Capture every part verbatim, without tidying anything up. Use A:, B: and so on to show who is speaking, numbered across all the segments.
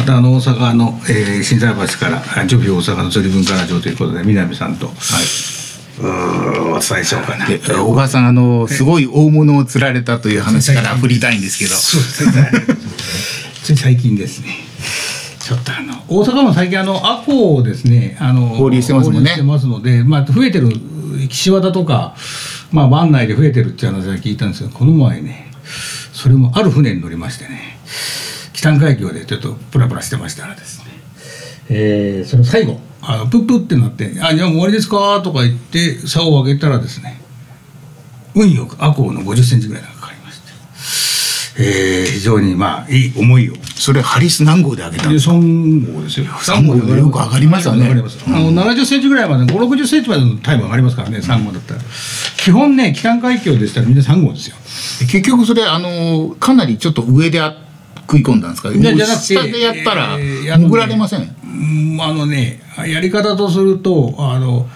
A: たあの大阪の、えー、心斎橋からジョフィ大阪の釣り文化ラジオということで南さんと、はい、うお伝えしようかな。
B: で小川さんあのすごい大物を釣られたという話から振りたいんですけど、
A: そうですねつい最近ですね、ちょっとあの大阪も最近あのアコをですねあの
B: 放流してますもんね。
A: 放流してますので、まあ、増えてる岸和田とか、まあ、湾内で増えてるっていう話は聞いたんですけど、この前ねそれもある船に乗りましてね、北谷海峡でちょっとプラプラしてましたらですね、えー、その最後あのプップってなって「あじゃあもう終わりですか?」とか言って竿を上げたらですね、運よくアコウのごじゅっセンチぐらいがかかりまして、えー、非常にまあいい思いを。
B: それハリス何号で上げたんですか？
A: さん号ですよ。
B: さん号でよく上がりますよね。
A: 上がります、うん、あのななじゅっセンチぐらいまでごじゅうろくじゅっセンチまでのタイム上がりますからね、さん号だったら。基本ね北谷海峡でしたらみんなさん号ですよ。
B: 結局それあのかなりちょっと上で食い込んだんですか？
A: じゃなくて
B: 下でやったら潜られません？
A: うんあのねやり方とするとあの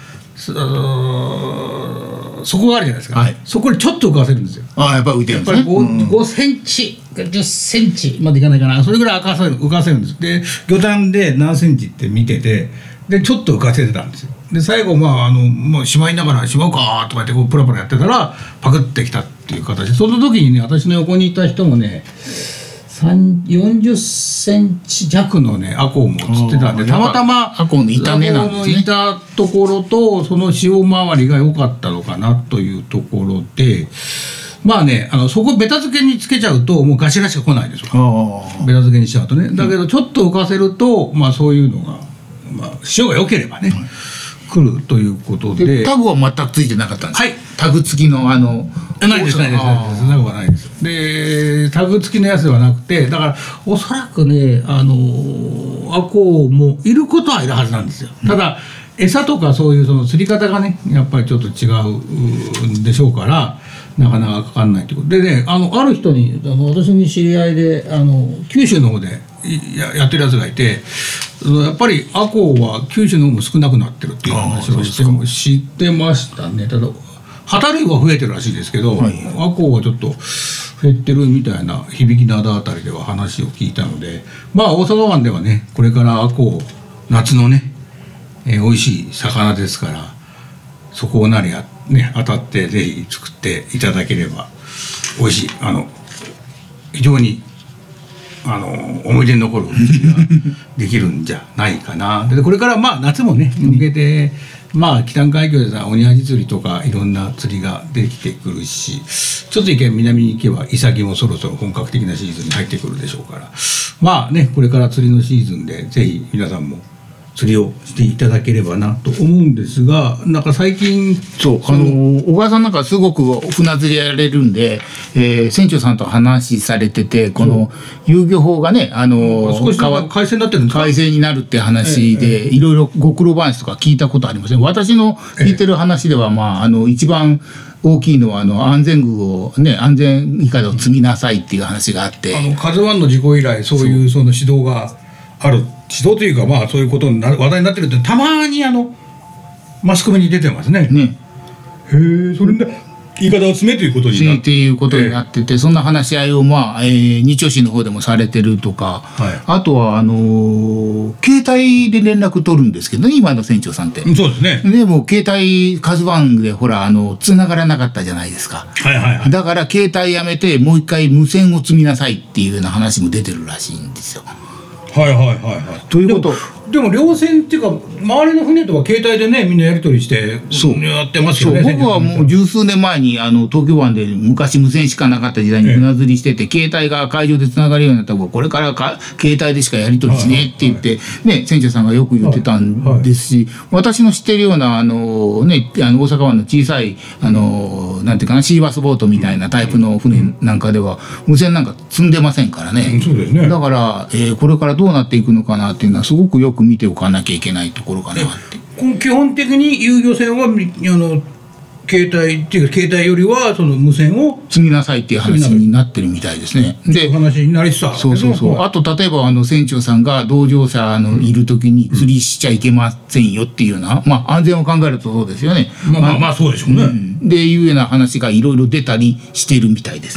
A: そこがあるじゃないですか、はい、そこにちょっと浮かせるんですよ。
B: ああやっぱり浮いてるんですね。やっぱり
A: ご,、うん、ごセンチじゅっセンチまでいかないかな、それぐらい浮かせる浮かせるんです。で魚探で何センチって見てて、でちょっと浮かせてたんですよ。で最後まああのもうしまいながらしまうかとか言ってこうプラプラやってたらパクってきたっていう形で、その時にね私の横にいた人もねよんじゅっセンチ弱のねアコウも釣ってたんで、たまたま
B: アコウの板根なんですね。
A: いたところとその潮回りが良かったのかなというところで、まあねあのそこベタ漬けにつけちゃうともうガシガシが来ないですよ、ベタ漬けにしちゃうとね。だけどちょっと浮かせると、まあそういうのが、まあ、潮が良ければね、はい来るということで。
B: でタグは全くついてなかったんですか？はい、タグ付きのあの
A: ないですないですタグはないです。でタグ付きのやつではなくて、だからおそらくねあのアコウもいることはいるはずなんですよ。ただ、うん、餌とかそういうその釣り方がねやっぱりちょっと違うんでしょうからなかなかかかんないということでね、あのある人にあの私に知り合いであの九州の方で や, やってるやつがいて、やっぱりアコウは九州の方も少なくなってるっていう話をして知ってましたね。ただハタ類は増えてるらしいですけど、はい、アコウはちょっと減ってるみたいな響き灘あたりでは話を聞いたので、まあ大阪湾ではねこれからアコウ夏のね、えー、美味しい魚ですから、そこをなりや、ね、当たってぜひ作っていただければ美味しいあの非常にあの思い出に残る釣りができるんじゃないかな。でこれからまあ夏もね向けて、まあ北谷海峡でさ鬼アジ釣りとかいろんな釣りができてくるし、ちょっと一見南に行けばイサギもそろそろ本格的なシーズンに入ってくるでしょうから、まあねこれから釣りのシーズンでぜひ皆さんも釣りをしていただければなと思うんですが、なんか最近
B: そうあの小川さんなんかすごく船釣りやられるんで、えー、船長さんと話されてて、この遊漁法がねあの
A: 少し改正になってるんですか？
B: 改正になるって話で、ええ、いろいろご苦労話とか聞いたことありません？私の聞いてる話では、まああの一番大きいのはあの安全具をね安全いかだを積みなさいっていう話があって、
A: あのカズワンの事故以来そういうその指導がある。指導というかまあそういうことにな話題になってるってたまにあのマスコミに出てますね。ねへえ、それで言い方を詰めということになって
B: っていうことになってて、えー、そんな話し合いをまあ、えー、日曜市の方でもされてるとか、はい、あとはあのー、携帯で連絡取るんですけどね今の船長さんって。
A: そうですね。
B: でも携帯カズワンでほらあの繋がらなかったじゃないですか。
A: はいはいはい。
B: だから携帯やめてもう一回無線を積みなさいっていうような話も出てるらしいんですよ。
A: はいはいはいはい。
B: ということ
A: でも両船っていうか周りの船とは携帯でねみんなやり取りしてやってますよね。
B: 僕はもう十数年前にあの東京湾で昔無線しかなかった時代に船釣りしてて、ええ、携帯が海上でつながるようになったらこれからか携帯でしかやり取りしねえって言って、はいはいはい、ね船長さんがよく言ってたんですし、はいはい、私の知ってるようなあの、ね、あの大阪湾の小さいあのなんていうかなシーバスボートみたいなタイプの船なんかでは無線なんか積んでませんからね。
A: うん、そうですね。
B: だから、えー、これからどうなっていくのかなっていうのはすごくよく見ておかなきゃいけないところかなって。
A: 基本的に遊漁船はあの携帯っていうか携帯よりはその無線を
B: 積みなさいっていう話になってるみたいですね。
A: で話になりつつある。
B: そうそうそう。あと例えばあの船長さんが同乗者のいる時に釣りしちゃいけませんよっていうような、まあ安全を考えるとそうですよね。
A: まあまあまあそうでしょうね。うん、
B: でいうような話がいろいろ出たりしてるみたいですね。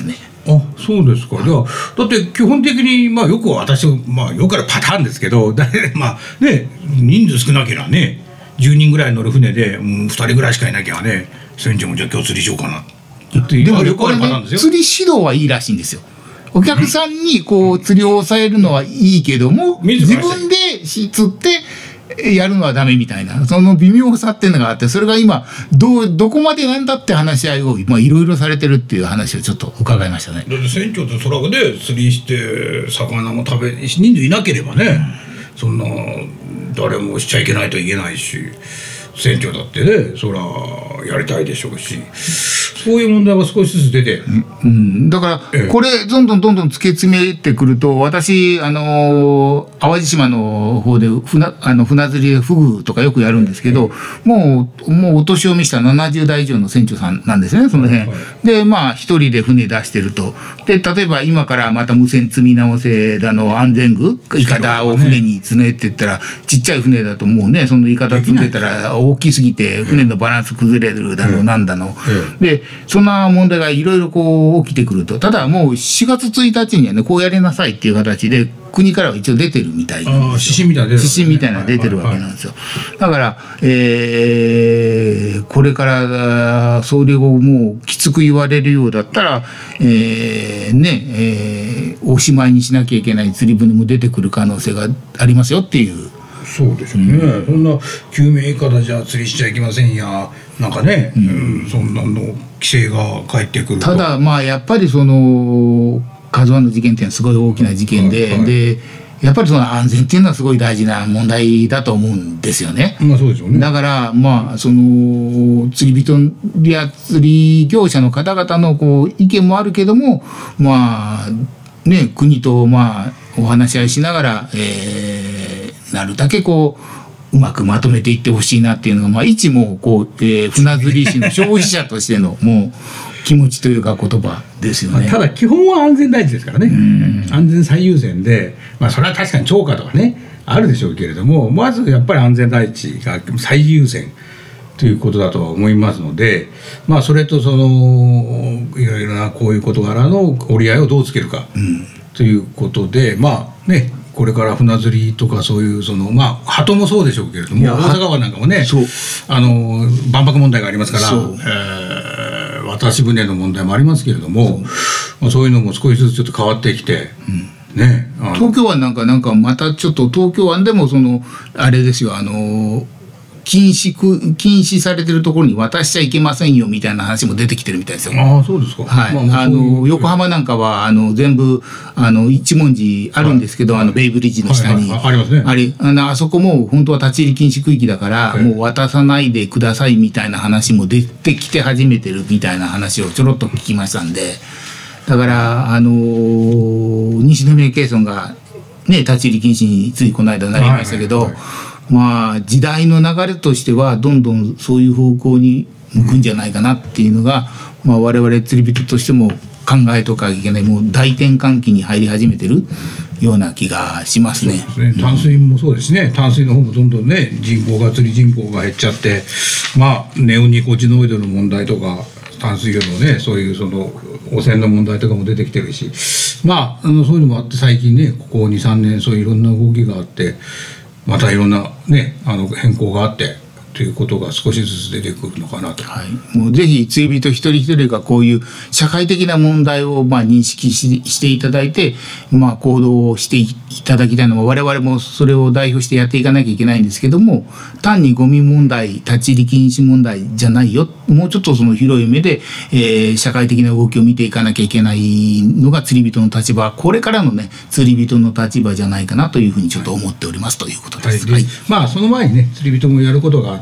A: あ、そうですか。じゃあだって基本的に、まあ、よく私、まあ、よくあるパターンですけど、誰、まあね、人数少なければねじゅうにんぐらい乗る船で、うん、ふたりぐらいしかいなきゃね、船長もじゃあ今日釣りしようかなっていう、
B: でもね
A: よくあるパターンですよ。
B: 釣り指導はいいらしいんですよ。お客さんにこう釣りを抑えるのはいいけども、自分で釣ってやるのはダメみたいな、その微妙さっていうのがあって、それが今どうどこまでなんだって話し合いをまあいろいろされてるっていう話をちょっと伺いましたね。
A: だって船長と空で釣りして魚も食べ、人数いなければね、そんな誰もしちゃいけないといけないし、船長だってねそらやりたいでしょうし、そういう問題が少しずつ出て、
B: うん、だからこれどんどんどんどん突き詰めてくると、私あの淡路島の方で船あの船釣りでフグとかよくやるんですけど、もうもうお年を召したななじゅう代以上の船長さんなんですね、その辺、はい、でまあ一人で船出してると、で例えば今からまた無線積み直せだの安全具いかだを船に積めって言ったら、ちっちゃい船だともうねそのいかだ積んでたら大きすぎて船のバランス崩れるだのなんだの、でそんな問題がいろいろこう起きてくると、ただもうしがつついたちにはねこうやりなさいっていう形で国からは一応出てるみたいなんですよ。
A: 指針みたいな、ね、
B: 指針みたいなの出てるわけなんですよ。だから、えー、これからそれをもうきつく言われるようだったら、えー、ねえー、おしまいにしなきゃいけない釣り船も出てくる可能性がありますよっていう。
A: そうですよね、うん、そんな救命いかだじゃ釣りしちゃいけませんやなんかね、うんうん、そんなの規制が返ってくると。
B: ただまあやっぱりそのカズワンの事件っていうのはすごい大きな事件で、はいはい、でやっぱりその安全っていうのはすごい大事な問題だと思うんですよね。
A: まあそうですよね。
B: だからまあその釣り人や釣り業者の方々のこう意見もあるけども、まあね国とまあお話し合いしながら、えー、なるだけこううまくまとめていってほしいなっていうのが、まあ一もこう、えー、船釣り師の消費者としてのもう気持ちというか言葉ですよね。
A: ただ基本は安全第一ですからね。安全最優先で、まあそれは確かに超過とかねあるでしょうけれども、まずやっぱり安全第一が最優先ということだと思いますので、まあそれとそのいろいろなこういう事柄の折り合いをどうつけるか、うん、ということで、まあねこれから船釣りとかそういうそのまあ鳩もそうでしょうけれども、大阪湾なんかもねあの万博問題がありますから、そう、えー、渡し船の問題もありますけれども、そう、まあ、そういうのも少しずつちょっと変わってきて、うん、ね、
B: 東京湾なんかなんかまたちょっと東京湾でもそのあれですよ、あの禁止禁止されてるところに渡しちゃいけませんよみたいな話も出てきてるみたいですよ。
A: ああそうですか。
B: はい。まあ、あの横浜なんかはあの全部あの一文字あるんですけど、はい、あのベイブリッジの下に、
A: はいはい、ありますね。
B: あれあのあそこも本当は立ち入り禁止区域だから、はい、もう渡さないでくださいみたいな話も出てきて始めてるみたいな話をちょろっと聞きましたんで、だからあの西宮ケイソンがね立ち入り禁止についこの間なりましたけど。はいはいはい、まあ時代の流れとしてはどんどんそういう方向に向くんじゃないかなっていうのが、まあ、我々釣り人としても考えとかいけない、もう大転換期に入り始めてるような気がしますね。
A: そうですね。淡水もそうですね。淡水の方もどんどんね人口が釣り人口が減っちゃって、まあネオニコチノイドの問題とか淡水魚のねそういうその汚染の問題とかも出てきてるし、まあ、あのそういうのもあって最近ねここ にさんねんそういういろんな動きがあって。またいろんな、ね、あの変更があってということが少しずつ出てくるのかなと、
B: はい、もうぜひ釣り人一人一人がこういう社会的な問題をまあ認識 し, していただいて、まあ、行動をしていただきたいのは我々もそれを代表してやっていかなきゃいけないんですけども、単にゴミ問題立ち入り禁止問題じゃないよ、もうちょっとその広い目で、えー、社会的な動きを見ていかなきゃいけないのが釣り人の立場、これからのね釣り人の立場じゃないかなというふうにちょっと思っておりますということです。
A: はいはい、まあその前にね釣り人もやることがあって、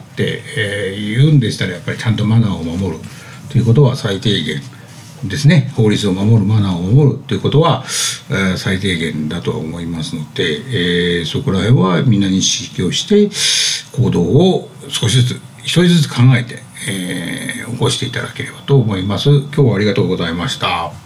A: えー、言うんでしたらやっぱりちゃんとマナーを守るということは最低限ですね。法律を守るマナーを守るということは、えー、最低限だと思いますので、えー、そこら辺はみんな認識をして行動を少しずつ一人ずつ考えて、えー、起こしていただければと思います。今日はありがとうございました。